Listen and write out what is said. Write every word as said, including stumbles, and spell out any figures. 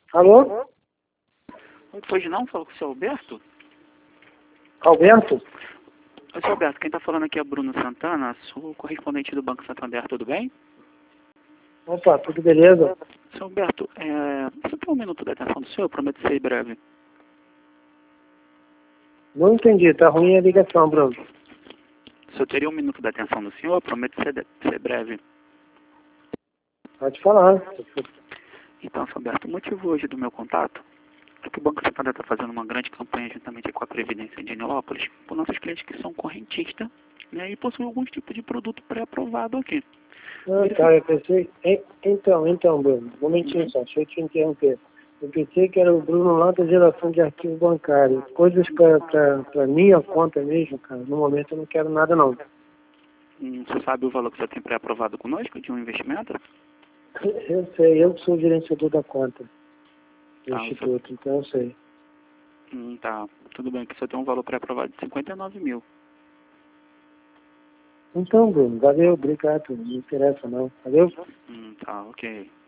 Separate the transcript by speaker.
Speaker 1: Alô?
Speaker 2: Hoje não, falo com o seu Alberto?
Speaker 1: Alberto?
Speaker 2: Oi, seu Alberto, quem está falando aqui é Bruno Santana, sou correspondente do Banco Santander, tudo bem?
Speaker 1: Opa, tudo beleza?
Speaker 2: Seu Alberto, é, você tem um minuto da atenção do senhor? Eu prometo ser breve.
Speaker 1: Não entendi, tá ruim a ligação, Bruno.
Speaker 2: Se eu teria um minuto da atenção do senhor, eu prometo ser, de- ser breve.
Speaker 1: Pode falar.
Speaker 2: Então, seu Alberto, o motivo hoje do meu contato é que o Banco Santander está fazendo uma grande campanha juntamente com a Previdência de Nilópolis, por nossos clientes que são correntistas, né, e possuem algum tipo de produto pré-aprovado aqui.
Speaker 1: Ah, tá, eu pensei... en- Então, então, Bruno, um momentinho só, deixa eu te interromper. Eu pensei que era o Bruno lá da geração de arquivo bancário. Coisas para minha conta mesmo, cara. No momento eu não quero nada, não.
Speaker 2: Hum, Você sabe o valor que você tem pré-aprovado conosco de um investimento?
Speaker 1: Eu sei, eu sou o gerenciador da conta do
Speaker 2: Ah, você...
Speaker 1: Instituto, então eu sei.
Speaker 2: Hum, tá, tudo bem, que você tem um valor pré-aprovado de cinquenta e nove mil.
Speaker 1: Então, Bruno, valeu, obrigado. Não interessa, não. Valeu?
Speaker 2: Hum, tá, ok.